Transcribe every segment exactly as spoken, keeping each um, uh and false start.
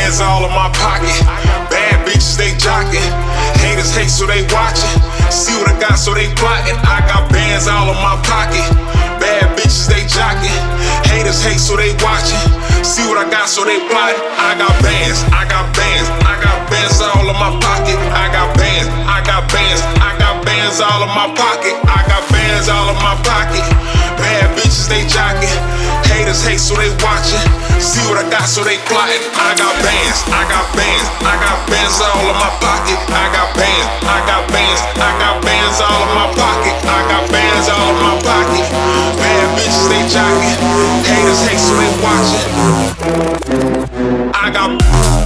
bands all in my pocket. Bad bitches, they jocking. Haters hate, so they watching. See what I got, so they plotting. I got bands all in my pocket. Bad bitches, they jocking. Haters hate, so they watching. See what I got, so they plotting. I got bands, I got bands, I got bands all in my pocket. I got bands, I got bands, I got bands all in my pocket. I got bands all in my pocket. Bad bitches, they jocking. Haters hate, so they watching. See what I got, so they plotting. I got bands, I got bands, I got bands all in my pocket. I got bands, I got bands, I got bands all in my pocket. I got bands all in my pocket. Bad bitches, they jocking. Haters hate, so they watching. I got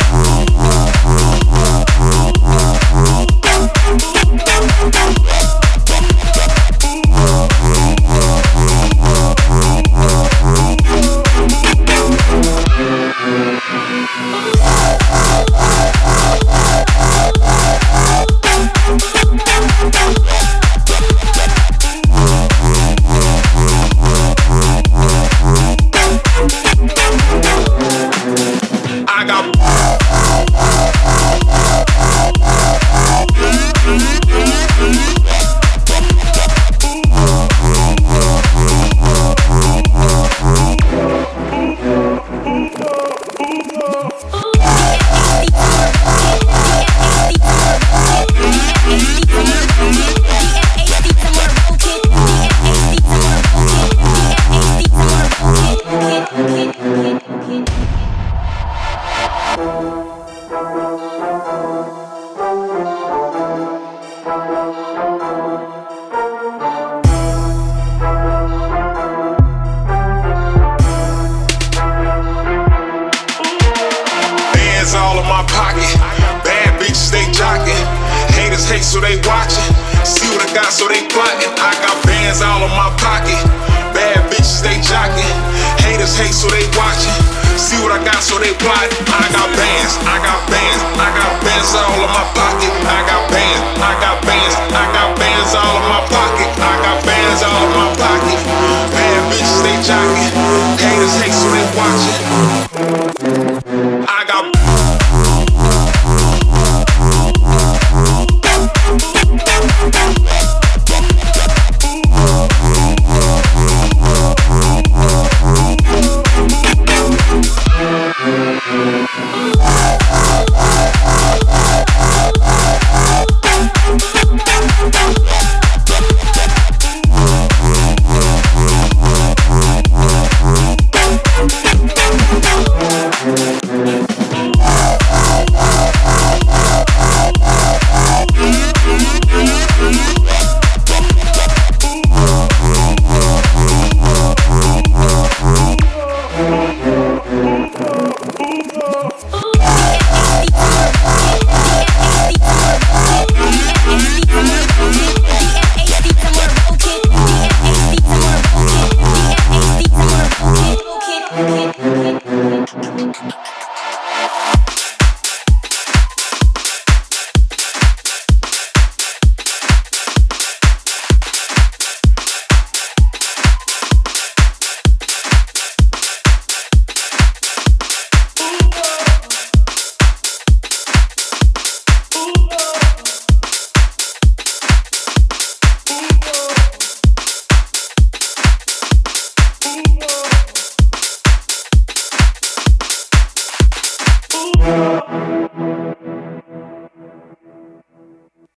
all in my pocket. Bad bitches, they jocking. Haters hate, so they watching. See what I got, so they plotting. I got bands all in my pocket. Bad bitches, they jocking. Haters hate, so they watching. See what I got, so they plotting. I got bands, I got bands, I got bands all in my pocket. I got bands, I got bands, I got bands all in my pocket. I got bands all in my pocket. Bad bitches, they jocking. Haters hate, so they watching. I got Ooh.